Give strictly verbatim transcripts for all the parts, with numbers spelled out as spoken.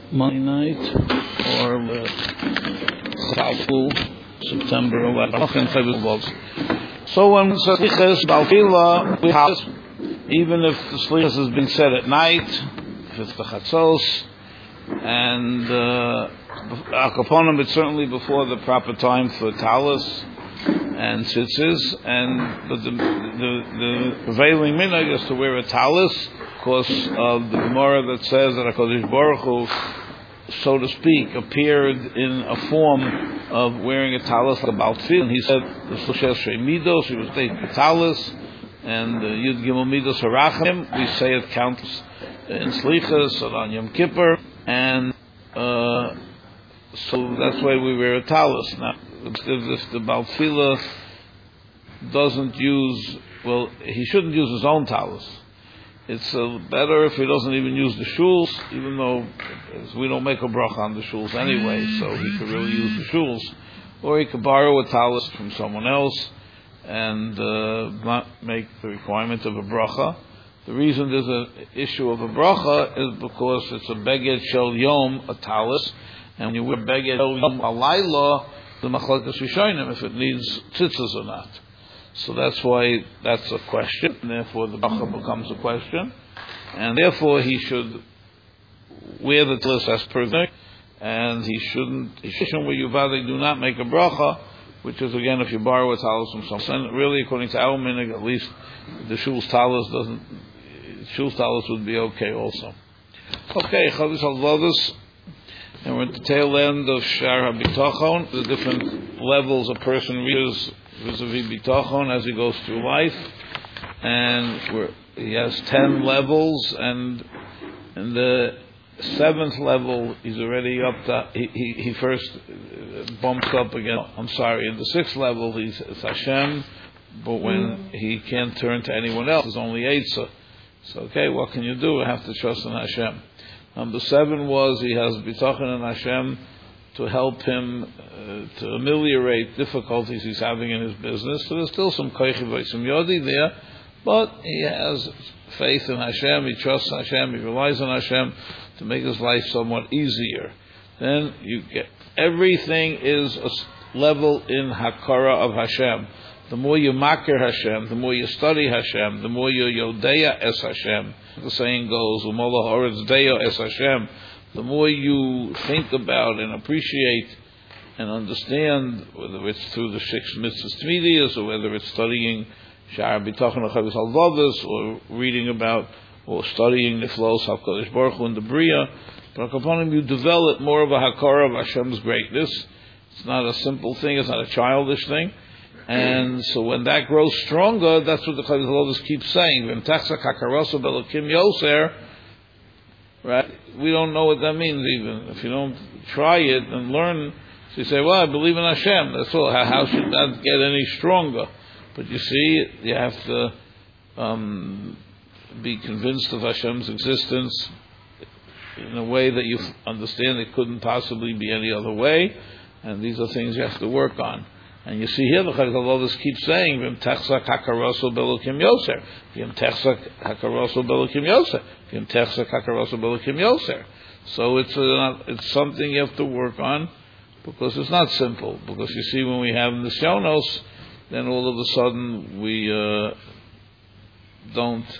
Monday night or uh, September eleventh. So when Slichas Balfila, we have, even if the Slichas has been said at night, if it's the Chatzos, and uh, Akaponim, it's certainly before the proper time for Talis and Tzitzis, and but the, the, the prevailing minhag is to wear a Talis because of the Gemara that says that HaKadosh Baruch Hu, so to speak, appeared in a form of wearing a talis like a baltfil, and he said the Shloshel Shrei Midos, he was taking the talis, and the Yud Gimel Midos Harachim, we say it counts in Slichas or on Yom Kippur, and uh, so that's why we wear a talis. Now, if, if the baltfila doesn't use, well, he shouldn't use his own talis. It's uh, better if he doesn't even use the shuls, even though we don't make a bracha on the shuls anyway, so he could really use the shuls. Or he could borrow a talis from someone else and uh, not make the requirement of a bracha. The reason there's an issue of a bracha is because it's a beged shel yom, a talis, and when you wear beged shel yom alayla, the machlokes rishonim, if it needs tzitzis or not. So that's why that's a question, and therefore the bracha becomes a question, and therefore he should wear the talis as per the, and he shouldn't, he shouldn't wear yuvah, do not make a bracha, which is again if you borrow a talis from someone. And really, according to our minhag, at least the shul's talis doesn't, shul's talis would be okay also. Okay, Chavis Halvadas, and we're at the tail end of Shar HaBitachon, the different levels a person reaches vis-a-vis bitachon as he goes through life, and we're, he has ten levels, and in the seventh level he's already up to, he, he, he first bumps up again, I'm sorry, in the sixth level he's it's Hashem, but when he can't turn to anyone else, there's only Eitzah. So okay, what can you do? I have to trust in Hashem. Number seven was he has bitachon in Hashem to help him uh, to ameliorate difficulties he's having in his business. So there's still some koichi v'isum yodi there, but he has faith in Hashem, he trusts Hashem, he relies on Hashem to make his life somewhat easier. Then you get, everything is a level in hakara of Hashem. The more you makir Hashem, the more you study Hashem, the more you yodeya es Hashem. The saying goes, u'mola ha'oretz deya es Hashem. The more you think about and appreciate and understand, whether it's through the six mitzvahs tmidiyas, or whether it's studying Shar B'tachon HaChavis Halvadas, or reading about or studying the flows of HaKadosh Baruch Hu and the Bria, but upon him you develop more of a hakara of Hashem's greatness. It's not a simple thing, it's not a childish thing. And so when that grows stronger, that's what the Chavis Halvadas keeps saying. V'imtachzak hakaroso belokim yoser. Right? We don't know what that means even. If you don't try it and learn, so you say, well, I believe in Hashem. That's all. How, how should that get any stronger? But you see, you have to um, be convinced of Hashem's existence in a way that you understand it couldn't possibly be any other way. And these are things you have to work on. And you see here, the Chavis Halvadas keeps saying, "V'imtechzak hakaroso belokim yoser, v'imtechzak hakaroso belokim yoser, v'imtechzak hakaroso belokim yoser." So it's a, it's something you have to work on, because it's not simple. Because you see, when we have nisyonos, then all of a sudden we uh, don't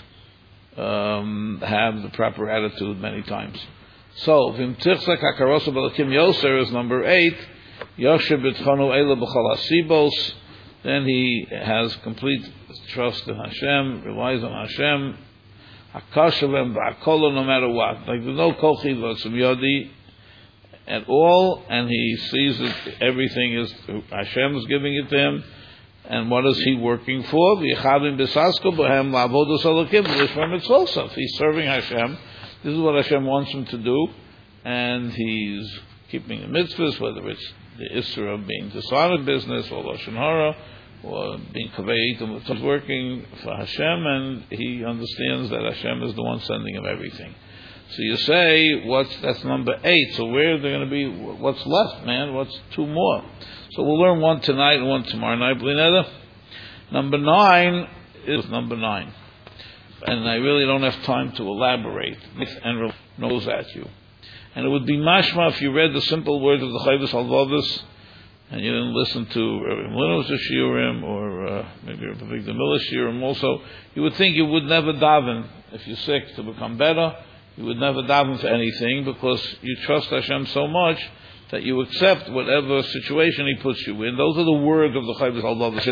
um, have the proper attitude many times. So v'imtechzak hakaroso belokim yoser is number eight. Yosher b'tchonu eila b'chol hasibos. Then he has complete trust in Hashem, relies on Hashem. Hakashavem b'akolo, no matter what. Like there's no kochi v'otzum yodi at all, and he sees that everything is Hashem is giving it to him. And what is he working for? V'yichavim b'sasko b'hem la'avodos alokim v'lishmar mitzvosaf. He's serving Hashem. This is what Hashem wants him to do, and he's keeping the mitzvahs, whether it's the Isra of being dishonored business, or Lashon Hara, or being Kaveitim, he's working for Hashem, and he understands that Hashem is the one sending him everything. So you say, what's that's number eight, so where are there going to be, what's left, man? What's two more? So we'll learn one tonight and one tomorrow night, Blineda. Number nine is number nine. And I really don't have time to elaborate, and knows at you. And it would be mashma if you read the simple words of the Chayvus Halvavus and you didn't listen to Rabbi Molinos Shiurim or uh, maybe Rabbi Victor Miller Shiurim also, you would think you would never daven if you're sick to become better. You would never daven for anything because you trust Hashem so much that you accept whatever situation He puts you in. Those are the words of the Chayvus Halvavus.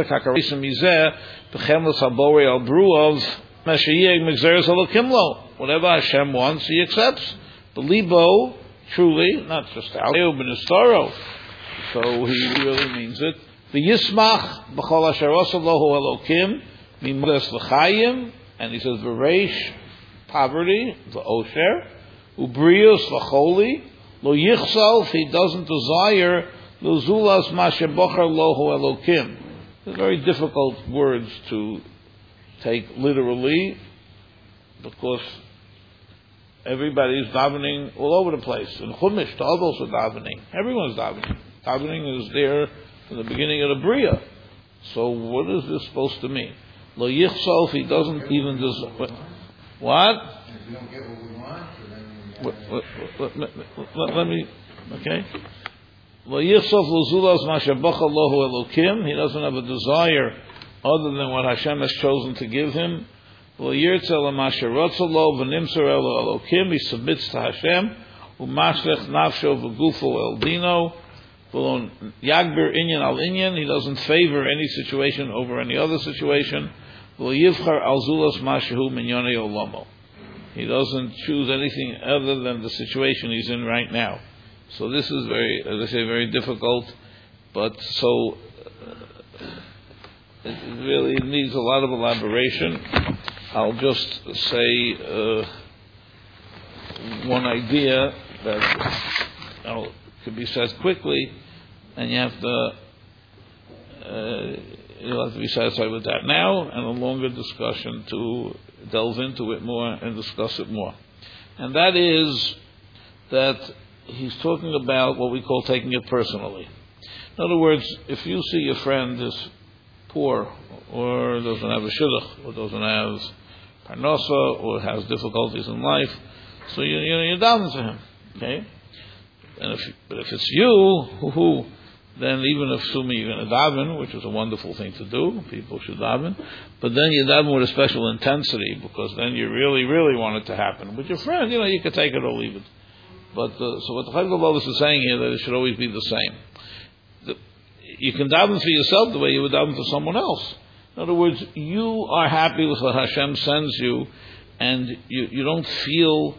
Whatever Hashem wants, He accepts. Belibo, truly, not just Aleu Benistaro. So He really means it. The Yismach b'chol asher osalahu Elokim mimodes l'chayim, and He says v'reish, poverty, the osher, ubrius l'choli, lo yichsal, He doesn't desire lo zulas ma shebocher lohu Elokim. They're very difficult words to take literally because everybody's davening all over the place. In Chumash, the others are davening. Everyone's davening. Davening is there from the beginning of the Bria. So what is this supposed to mean? Lo yichsal, He doesn't even desire. What? If we don't get what we want, then let, let, let, let me, okay? Lo yichsal lo zulas ma shebocha lohu Elokim. He doesn't have a desire other than what Hashem has chosen to give him. Lo yirtzel l'masherotzalo v'nimser elo Elokim. He submits to Hashem. U'mashlech nafsho v'gufo el dino. V'lo yagbir inyan al inyan. He doesn't favor any situation over any other situation. V'lo yivchar al zulas mashehu minyonei olamo. He doesn't choose anything other than the situation he's in right now. So this is very, as I say, very difficult. But so uh, it really needs a lot of elaboration. I'll just say uh, one idea that you know, could be said quickly, and you have to uh, you'll have to be satisfied with that now, and a longer discussion to delve into it more and discuss it more. And that is that he's talking about what we call taking it personally. In other words, if you see your friend is poor, or doesn't have a shidduch, or doesn't have parnasa, or has difficulties in life, so you, you know, you're davening for him, okay? And if, but if it's you, who, who then even if assuming you're going to daven, which is a wonderful thing to do, people should daven, but then you daven with a special intensity, because then you really, really want it to happen. With your friend, you know, you can take it or leave it. But uh, so what the Chayvus Halvavus is saying here, that it should always be the same. The, you can daven for yourself the way you would daven for someone else. In other words, you are happy with what Hashem sends you, and you, you don't feel,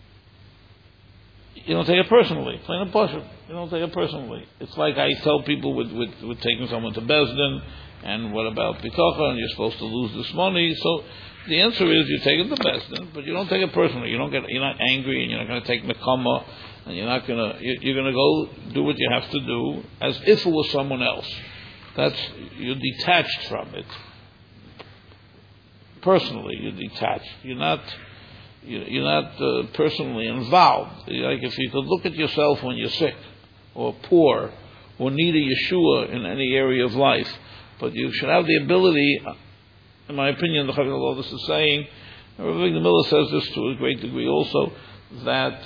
you don't take it personally. Plain and partial. You don't take it personally. It's like I tell people with, with, with taking someone to Bezdin, and what about Pitocha, and you're supposed to lose this money. So the answer is you take it to Bezdin, but you don't take it personally. You don't get, you're not angry, and you're not going to take Mekama, and you're not going to, you're going to go do what you have to do as if it was someone else. That's, you're detached from it. Personally, you're detached. You're not, you're not uh, personally involved. Like if you could look at yourself when you're sick, or poor, or need a Yeshua in any area of life, but you should have the ability, in my opinion, the Chayvus Halvavus is saying, and Rabbi Victor Miller says this to a great degree also, that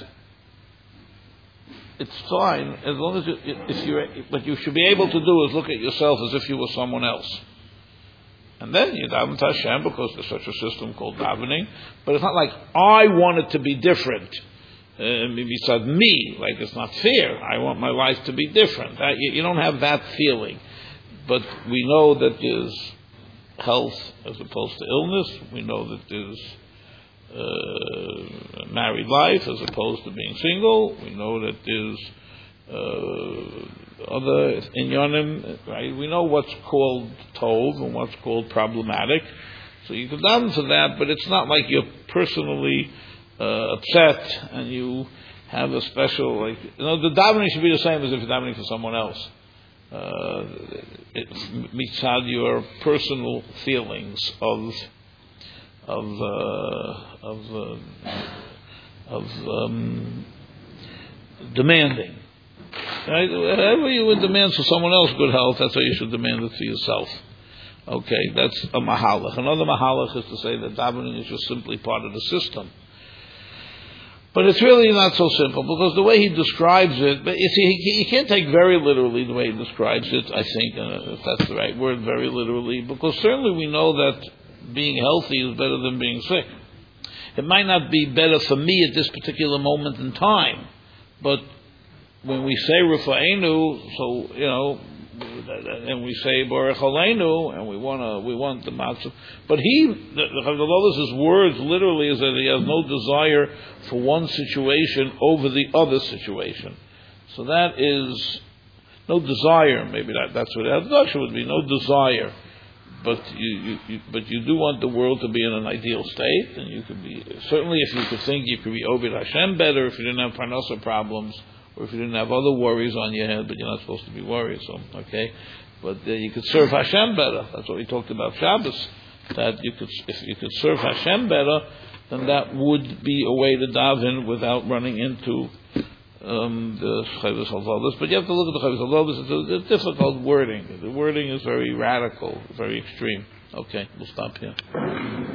it's fine as long as you, if you, what you should be able to do is look at yourself as if you were someone else. And then you daven to Hashem because there's such a system called davening. But it's not like I want it to be different. Uh, beside me, like it's not fair. I want my life to be different. That, you, you don't have that feeling. But we know that there's health as opposed to illness. We know that there's uh, married life as opposed to being single. We know that there's uh, other inyanim, right? We know what's called tov and what's called problematic. So you can daven for that, but it's not like you're personally uh, upset and you have a special, like, you know, the davening should be the same as if you're davening for someone else. Uh, it's mitzad your personal feelings of of uh, of uh, of um, demanding. Right? Whatever you would demand for someone else good health, that's how you should demand it for yourself. Okay, that's a mahalach. Another mahalach is to say that davening is just simply part of the system. But it's really not so simple, because the way he describes it, but you see, he, he can't take very literally the way he describes it, I think, uh, if that's the right word, very literally, because certainly we know that being healthy is better than being sick. It might not be better for me at this particular moment in time, but when we say Rufa'enu, so, you know, and we say Baruch Aleinu, and we want to, we want the matzah. But he, the Chavdalolis' words literally is that he has no desire for one situation over the other situation. So that is no desire. Maybe that, that's what Adonai would be. No desire, but you, you, you, but you do want the world to be in an ideal state, and you could be certainly if you could think you could be Obed Hashem better if you didn't have parnasa problems. Or if you didn't have other worries on your head, but you're not supposed to be worried, so, okay? But uh, you could serve Hashem better. That's what we talked about Shabbos. That you could, if you could serve Hashem better, then that would be a way to daven without running into um, the Chayvus Halvados. But you have to look at the Chayvus Halvados. It's a, it's a difficult wording. The wording is very radical, very extreme. Okay, we'll stop here.